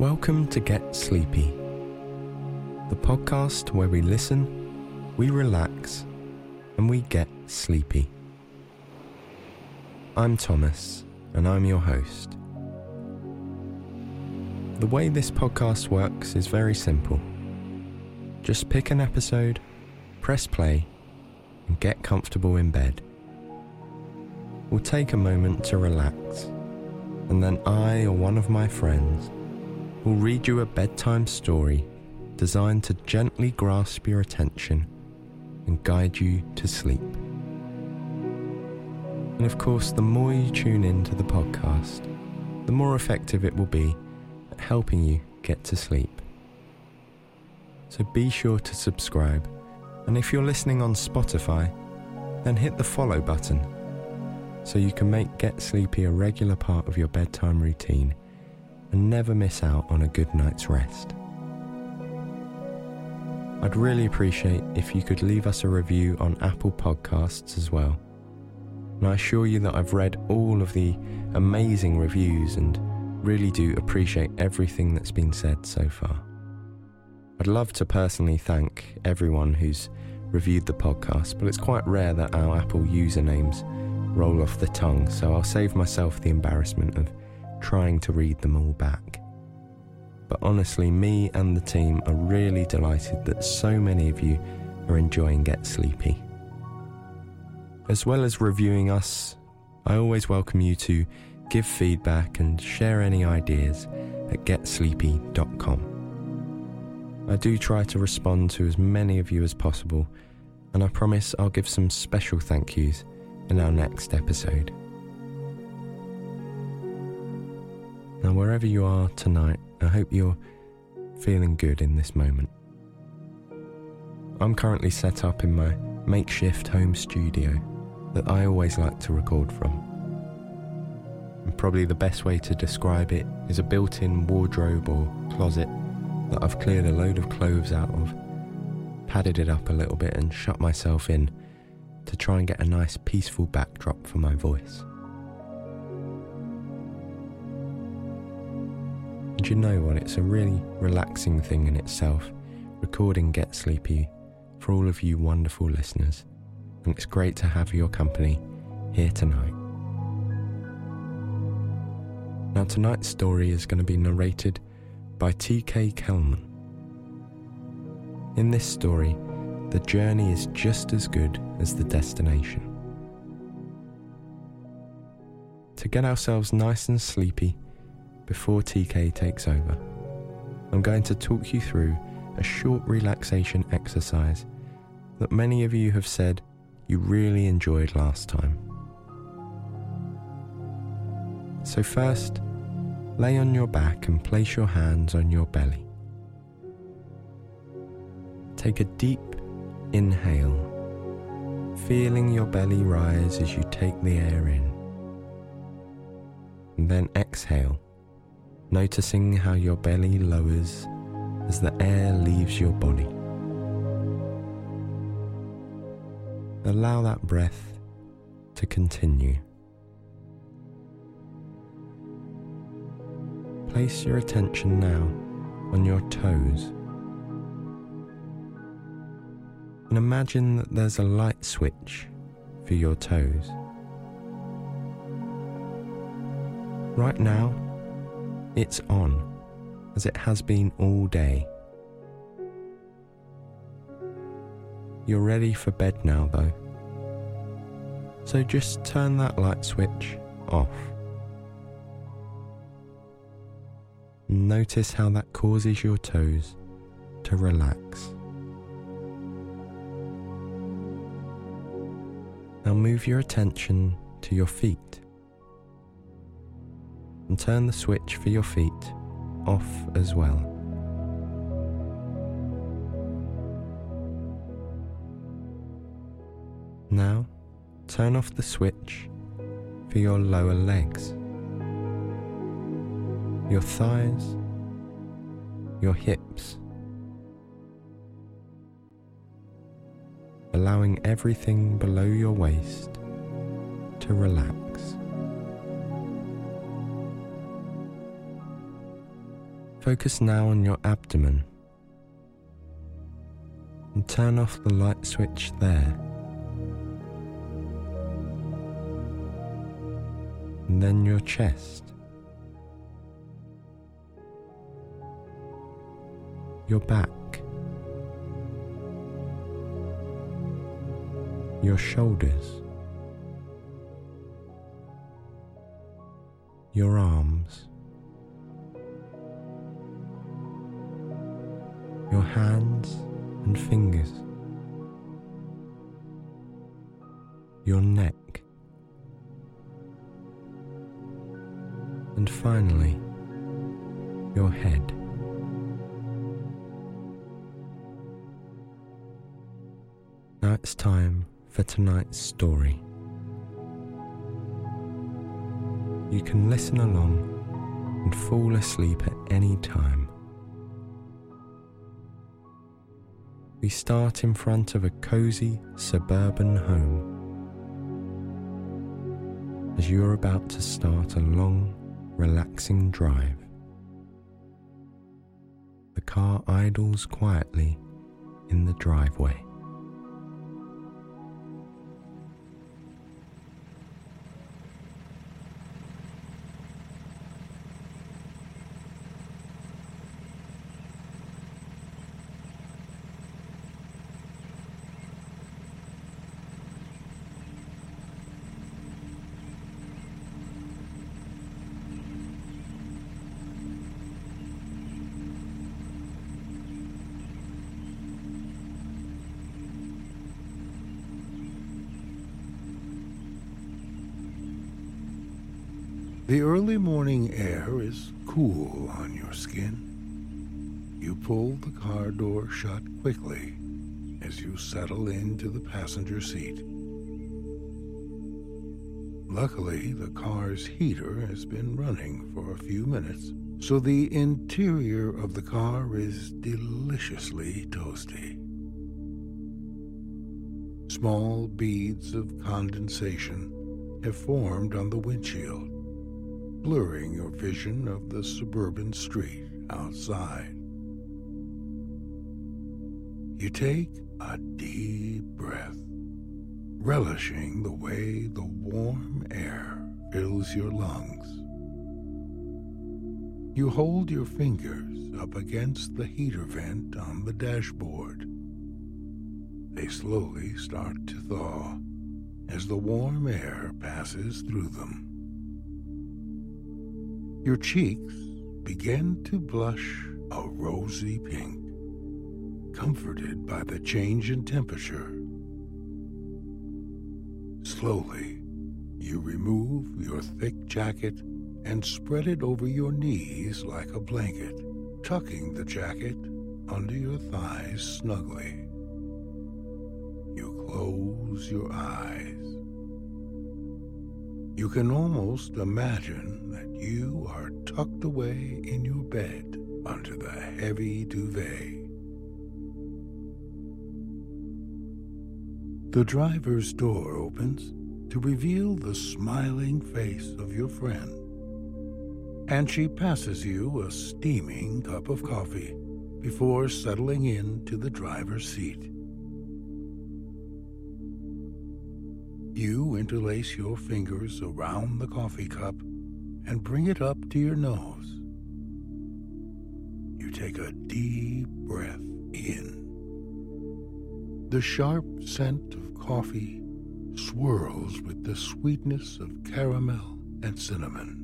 Welcome to Get Sleepy, the podcast where we listen, we relax, and we get sleepy. I'm Thomas, and I'm your host. The way this podcast works is very simple. Just pick an episode, press play, and get comfortable in bed. We'll take a moment to relax, and then I or one of my friends will read you a bedtime story designed to gently grasp your attention and guide you to sleep. And of course, the more you tune into the podcast, the more effective it will be at helping you get to sleep. So be sure to subscribe, and if you're listening on Spotify, then hit the follow button so you can make Get Sleepy a regular part of your bedtime routine and never miss out on a good night's rest. I'd really appreciate if you could leave us a review on Apple Podcasts as well. And I assure you that I've read all of the amazing reviews and really do appreciate everything that's been said so far. I'd love to personally thank everyone who's reviewed the podcast, but it's quite rare that our Apple usernames roll off the tongue, so I'll save myself the embarrassment of trying to read them all back. But honestly, me and the team are really delighted that so many of you are enjoying Get Sleepy. As well as reviewing us, I always welcome you to give feedback and share any ideas at getsleepy.com. I do try to respond to as many of you as possible, and I promise I'll give some special thank yous in our next episode. Now, wherever you are tonight, I hope you're feeling good in this moment. I'm currently set up in my makeshift home studio that I always like to record from. And probably the best way to describe it is a built-in wardrobe or closet that I've cleared a load of clothes out of, padded it up a little bit and shut myself in to try and get a nice peaceful backdrop for my voice. And you know what, it's a really relaxing thing in itself, recording Get Sleepy for all of you wonderful listeners, and it's great to have your company here tonight. Now, tonight's story is going to be narrated by T.K. Kelman. In this story, the journey is just as good as the destination. To get ourselves nice and sleepy before TK takes over, I'm going to talk you through a short relaxation exercise that many of you have said you really enjoyed last time. So first, lay on your back and place your hands on your belly. Take a deep inhale, feeling your belly rise as you take the air in. And then exhale, noticing how your belly lowers as the air leaves your body. Allow that breath to continue. Place your attention now on your toes. And imagine that there's a light switch for your toes. Right now, it's on, as it has been all day. You're ready for bed now, though. So just turn that light switch off. Notice how that causes your toes to relax. Now move your attention to your feet and turn the switch for your feet off as well. Now turn off the switch for your lower legs, your thighs, your hips, allowing everything below your waist to relax. Focus now on your abdomen and turn off the light switch there. And then your chest, your back, your shoulders, your arms, your hands and fingers, your neck, and finally your head. Now it's time for tonight's story. You can listen along and fall asleep at any time. We start in front of a cozy suburban home as you're about to start a long, relaxing drive. The car idles quietly in the driveway. The early morning air is cool on your skin. You pull the car door shut quickly as you settle into the passenger seat. Luckily, the car's heater has been running for a few minutes, so the interior of the car is deliciously toasty. Small beads of condensation have formed on the windshield, blurring your vision of the suburban street outside. You take a deep breath, relishing the way the warm air fills your lungs. You hold your fingers up against the heater vent on the dashboard. They slowly start to thaw as the warm air passes through them. Your cheeks begin to blush a rosy pink, comforted by the change in temperature. Slowly, you remove your thick jacket and spread it over your knees like a blanket, tucking the jacket under your thighs snugly. You close your eyes. You can almost imagine that you are tucked away in your bed under the heavy duvet. The driver's door opens to reveal the smiling face of your friend, and she passes you a steaming cup of coffee before settling into the driver's seat. You interlace your fingers around the coffee cup and bring it up to your nose. You take a deep breath in. The sharp scent of coffee swirls with the sweetness of caramel and cinnamon.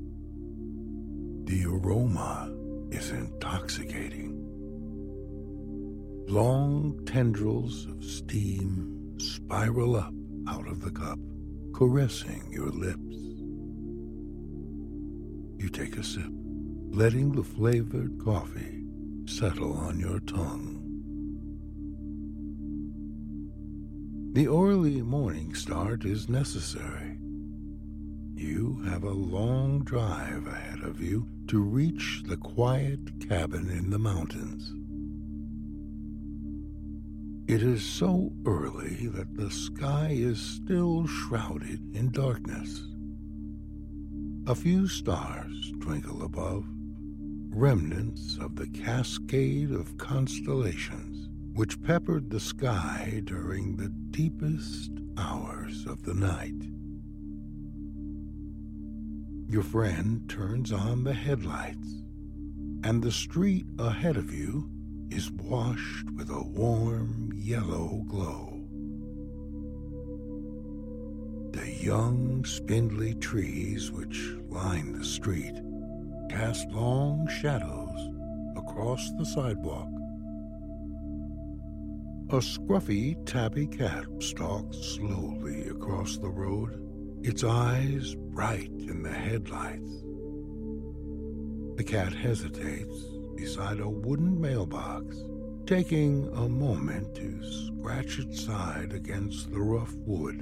The aroma is intoxicating. Long tendrils of steam spiral up out of the cup, caressing your lips. You take a sip, letting the flavored coffee settle on your tongue. The early morning start is necessary. You have a long drive ahead of you to reach the quiet cabin in the mountains. It is so early that the sky is still shrouded in darkness. A few stars twinkle above, remnants of the cascade of constellations which peppered the sky during the deepest hours of the night. Your friend turns on the headlights, and the street ahead of you is washed with a warm yellow glow. The young, spindly trees which line the street cast long shadows across the sidewalk. A scruffy tabby cat stalks slowly across the road, its eyes bright in the headlights. The cat hesitates beside a wooden mailbox, taking a moment to scratch its side against the rough wood.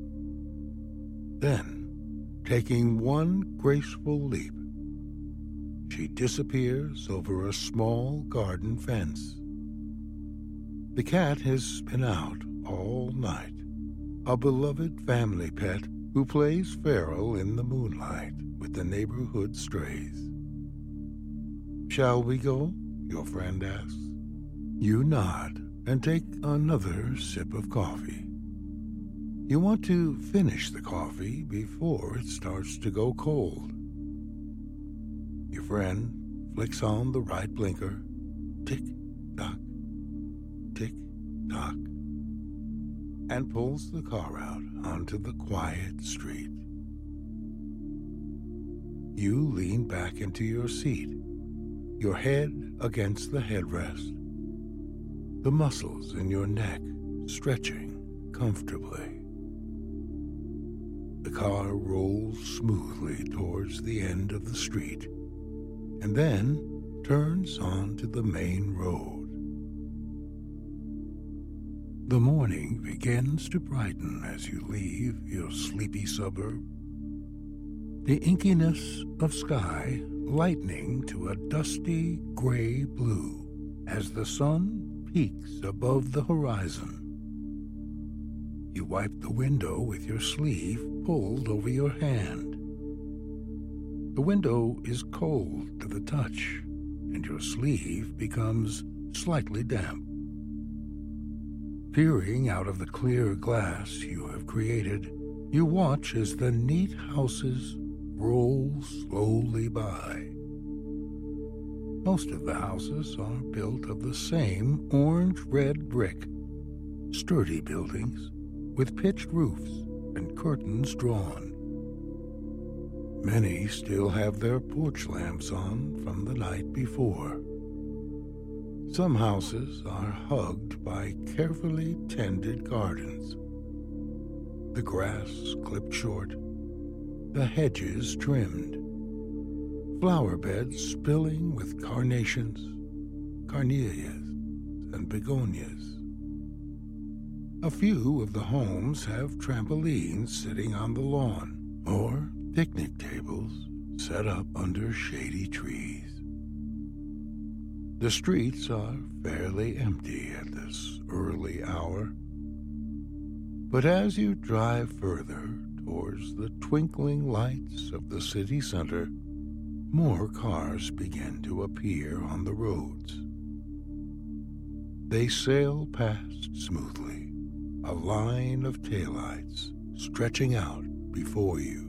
Then, taking one graceful leap, she disappears over a small garden fence. The cat has been out all night, a beloved family pet who plays feral in the moonlight with the neighborhood strays. "Shall we go?" your friend asks. You nod and take another sip of coffee. You want to finish the coffee before it starts to go cold. Your friend flicks on the right blinker. Tick-tock, tick-tock, and pulls the car out onto the quiet street. You lean back into your seat, your head against the headrest, the muscles in your neck stretching comfortably. The car rolls smoothly towards the end of the street and then turns onto the main road. The morning begins to brighten as you leave your sleepy suburb. The inkiness of sky lightening to a dusty gray blue as the sun peaks above the horizon. You wipe the window with your sleeve pulled over your hand. The window is cold to the touch, and your sleeve becomes slightly damp. Peering out of the clear glass you have created, you watch as the neat houses roll slowly by. Most of the houses are built of the same orange-red brick, sturdy buildings with pitched roofs and curtains drawn. Many still have their porch lamps on from the night before. Some houses are hugged by carefully tended gardens. The grass clipped short, the hedges trimmed, flower beds spilling with carnations, carnelias, and begonias. A few of the homes have trampolines sitting on the lawn, or picnic tables set up under shady trees. The streets are fairly empty at this early hour, but as you drive further towards the twinkling lights of the city center, more cars begin to appear on the roads. They sail past smoothly, a line of taillights stretching out before you.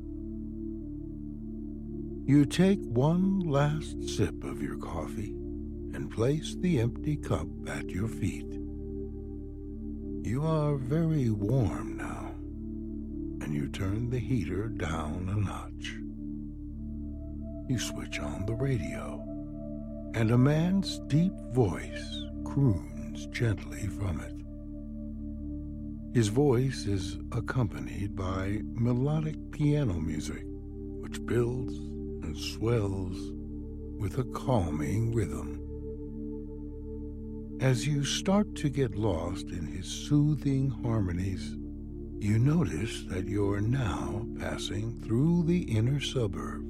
You take one last sip of your coffee and place the empty cup at your feet. You are very warm now, and you turn the heater down a notch. You switch on the radio, and a man's deep voice croons gently from it. His voice is accompanied by melodic piano music, which builds and swells with a calming rhythm. As you start to get lost in his soothing harmonies, you notice that you're now passing through the inner suburbs.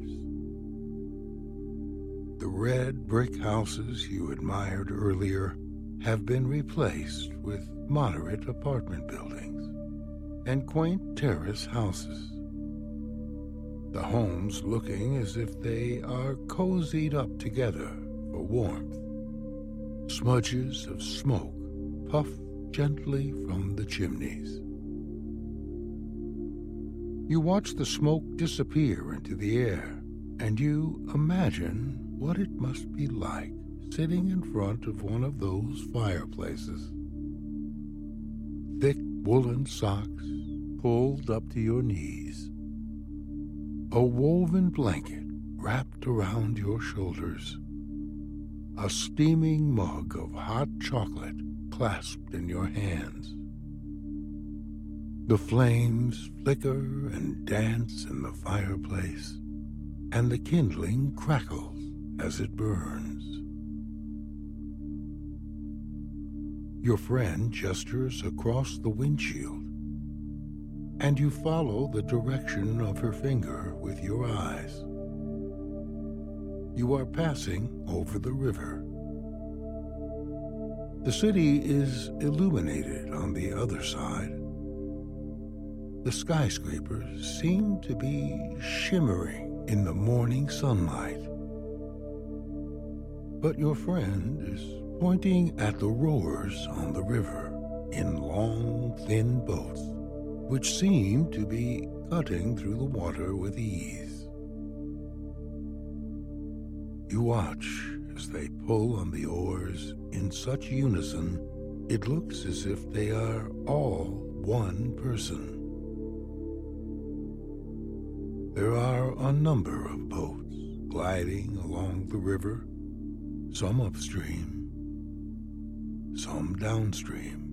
The red brick houses you admired earlier have been replaced with moderate apartment buildings and quaint terrace houses. the homes looking as if they are cozied up together for warmth. Smudges of smoke puff gently from the chimneys. You watch the smoke disappear into the air, and you imagine what it must be like sitting in front of one of those fireplaces. Thick woolen socks pulled up to your knees. A woven blanket wrapped around your shoulders. A steaming mug of hot chocolate clasped in your hands. The flames flicker and dance in the fireplace, and the kindling crackles as it burns. Your friend gestures across the windshield, and you follow the direction of her finger with your eyes. You are passing over the river. The city is illuminated on the other side. The skyscrapers seem to be shimmering in the morning sunlight. But your friend is pointing at the rowers on the river in long, thin boats, which seem to be cutting through the water with ease. You watch as they pull on the oars in such unison, it looks as if they are all one person. There are a number of boats gliding along the river, some upstream, some downstream,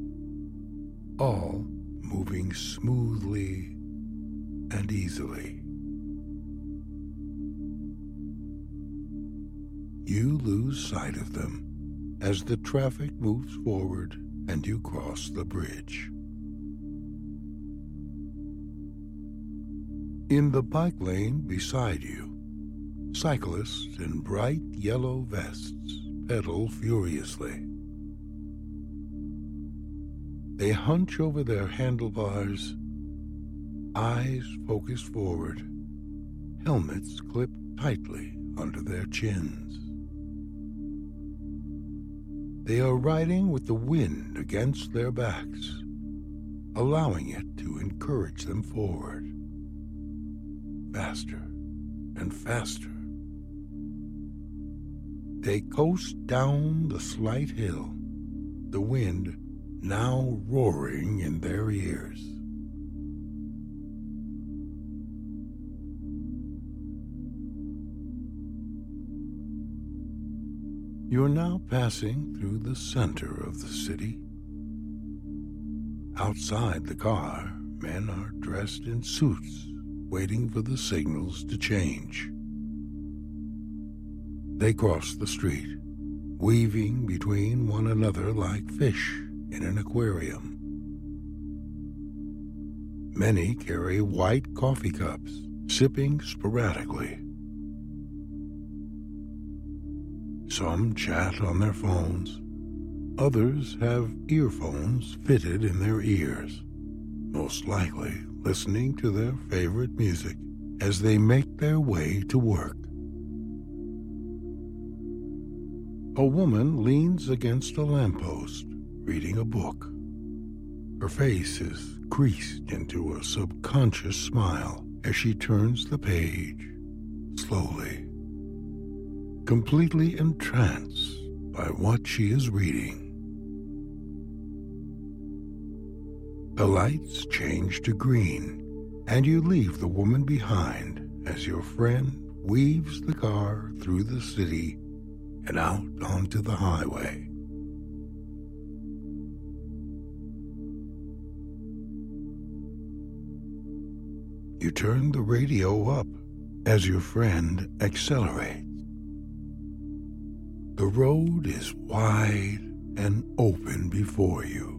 all moving smoothly and easily. You lose sight of them as the traffic moves forward and you cross the bridge. In the bike lane beside you, cyclists in bright yellow vests pedal furiously. They hunch over their handlebars, eyes focused forward, helmets clipped tightly under their chins. They are riding with the wind against their backs, allowing it to encourage them forward. Faster and faster. They coast down the slight hill, the wind now roaring in their ears. You're now passing through the center of the city. Outside the car, men are dressed in suits, waiting for the signals to change. They cross the street, weaving between one another like fish in an aquarium. Many carry white coffee cups, sipping sporadically. Some chat on their phones. Others have earphones fitted in their ears, most likely listening to their favorite music as they make their way to work. A woman leans against a lamppost, reading a book. Her face is creased into a subconscious smile as she turns the page, slowly, completely entranced by what she is reading. The lights change to green, and you leave the woman behind as your friend weaves the car through the city and out onto the highway. You turn the radio up as your friend accelerates. The road is wide and open before you.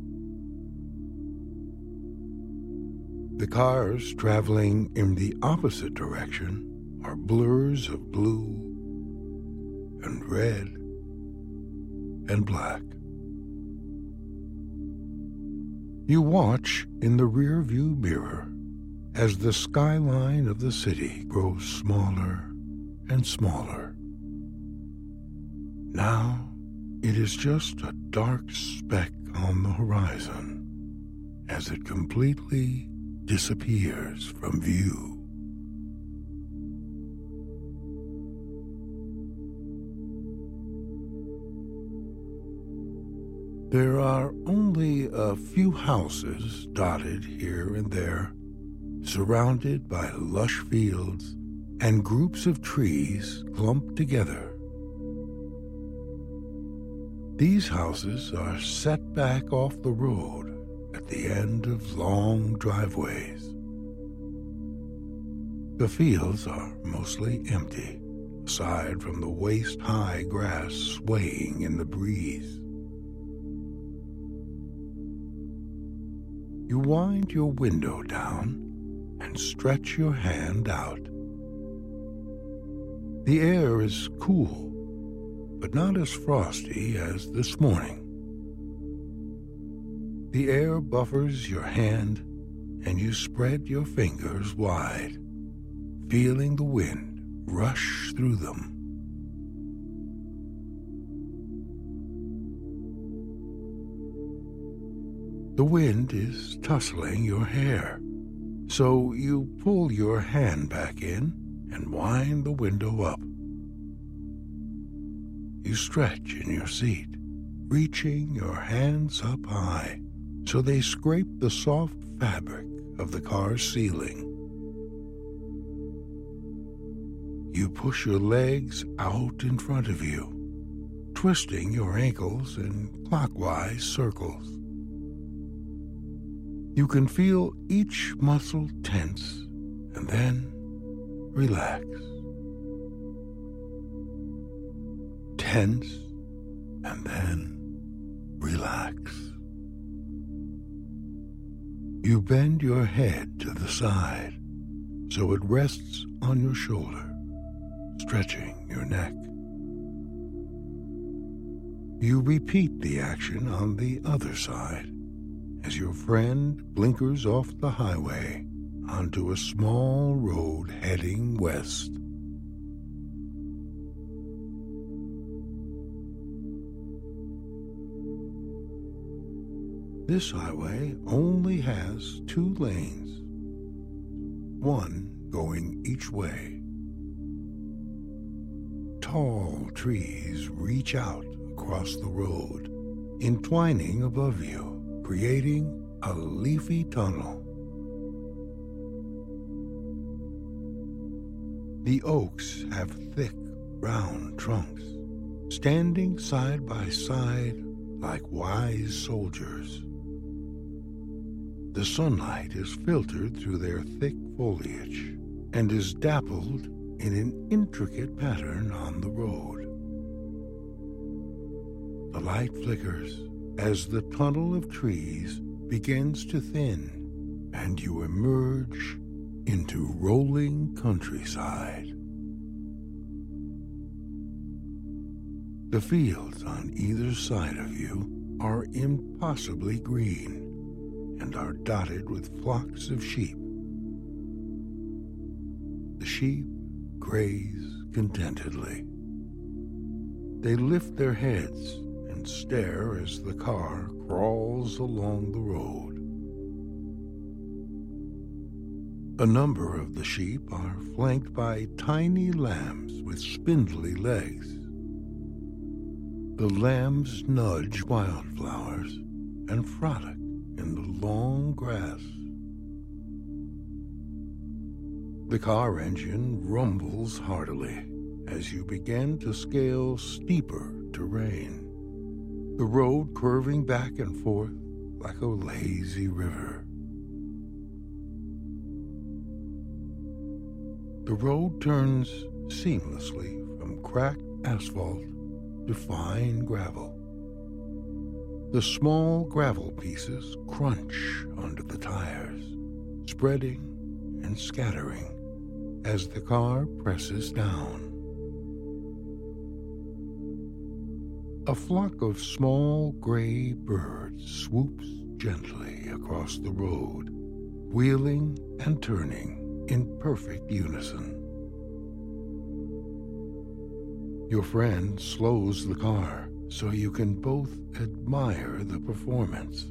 The cars traveling in the opposite direction are blurs of blue and red and black. You watch in the rearview mirror as the skyline of the city grows smaller and smaller. Now it is just a dark speck on the horizon as it completely disappears from view. There are only a few houses dotted here and there, surrounded by lush fields and groups of trees clumped together. These houses are set back off the road at the end of long driveways. The fields are mostly empty, aside from the waist-high grass swaying in the breeze. You wind your window down and stretch your hand out. The air is cool, but not as frosty as this morning. The air buffers your hand, and you spread your fingers wide, feeling the wind rush through them. The wind is tussling your hair, so you pull your hand back in and wind the window up. You stretch in your seat, reaching your hands up high so they scrape the soft fabric of the car's ceiling. You push your legs out in front of you, twisting your ankles in clockwise circles. You can feel each muscle tense and then relax. Tense and then relax. You bend your head to the side so it rests on your shoulder, stretching your neck. You repeat the action on the other side as your friend blinkers off the highway onto a small road heading west. This highway only has 2 lanes, one going each way. Tall trees reach out across the road, entwining above you, creating a leafy tunnel. The oaks have thick, round trunks, standing side by side like wise soldiers. The sunlight is filtered through their thick foliage and is dappled in an intricate pattern on the road. The light flickers as the tunnel of trees begins to thin and you emerge into rolling countryside. The fields on either side of you are impossibly green and are dotted with flocks of sheep. The sheep graze contentedly. They lift their heads and stare as the car crawls along the road. A number of the sheep are flanked by tiny lambs with spindly legs. The lambs nudge wildflowers and frolic in the long grass. The car engine rumbles heartily as you begin to scale steeper terrain, the road curving back and forth like a lazy river. The road turns seamlessly from cracked asphalt to fine gravel. The small gravel pieces crunch under the tires, spreading and scattering as the car presses down. A flock of small gray birds swoops gently across the road, wheeling and turning in perfect unison. Your friend slows the car so you can both admire the performance.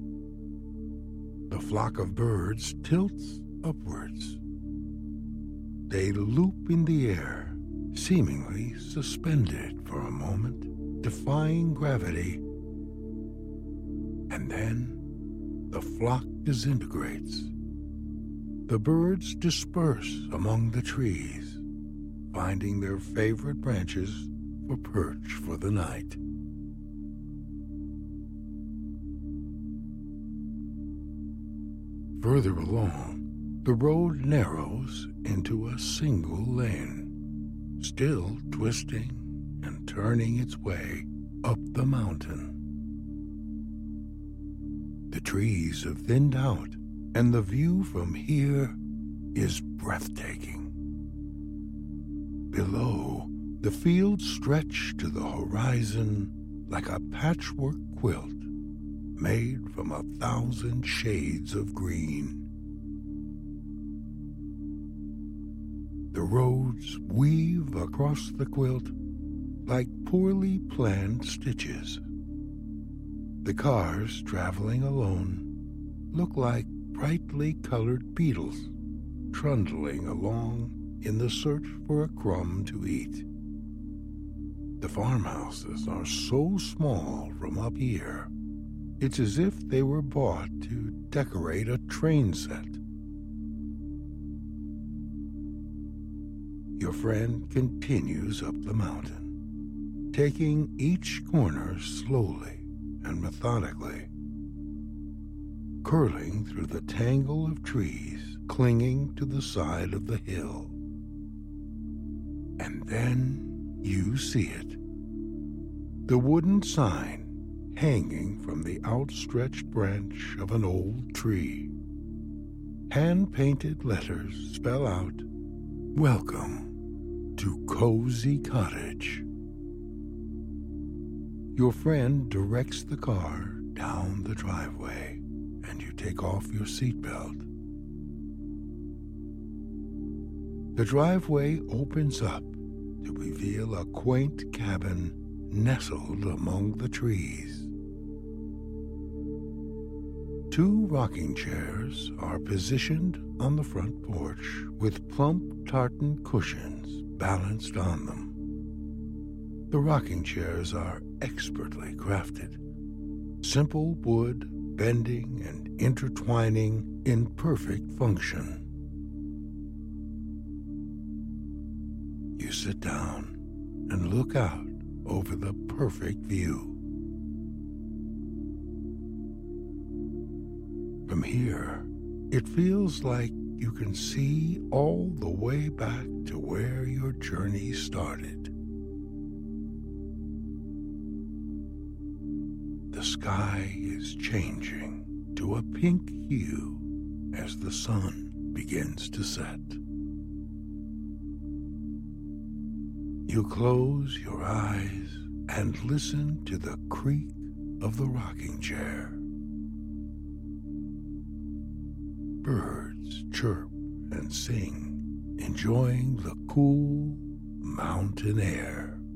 The flock of birds tilts upwards. They loop in the air, seemingly suspended for a moment, defying gravity. And then the flock disintegrates. The birds disperse among the trees, finding their favorite branches for perch for the night. Further along, the road narrows into a single lane, still twisting and turning its way up the mountain. The trees have thinned out, and the view from here is breathtaking. Below, the fields stretch to the horizon like a patchwork quilt made from 1,000 shades of green. The roads weave across the quilt like poorly planned stitches. The cars traveling alone look like brightly colored beetles trundling along in the search for a crumb to eat. The farmhouses are so small from up here, it's as if they were bought to decorate a train set. Your friend continues up the mountain, taking each corner slowly and methodically, curling through the tangle of trees clinging to the side of the hill. And then you see it. The wooden sign hanging from the outstretched branch of an old tree. Hand-painted letters spell out, "Welcome to Cozy Cottage." Your friend directs the car down the driveway, and you take off your seatbelt. The driveway opens up to reveal a quaint cabin nestled among the trees. 2 rocking chairs are positioned on the front porch with plump tartan cushions balanced on them. The rocking chairs are expertly crafted, simple wood bending and intertwining in perfect function. You sit down and look out over the perfect view. From here, it feels like you can see all the way back to where your journey started. The sky is changing to a pink hue as the sun begins to set. You close your eyes and listen to the creak of the rocking chair. Birds chirp and sing, enjoying the cool mountain air.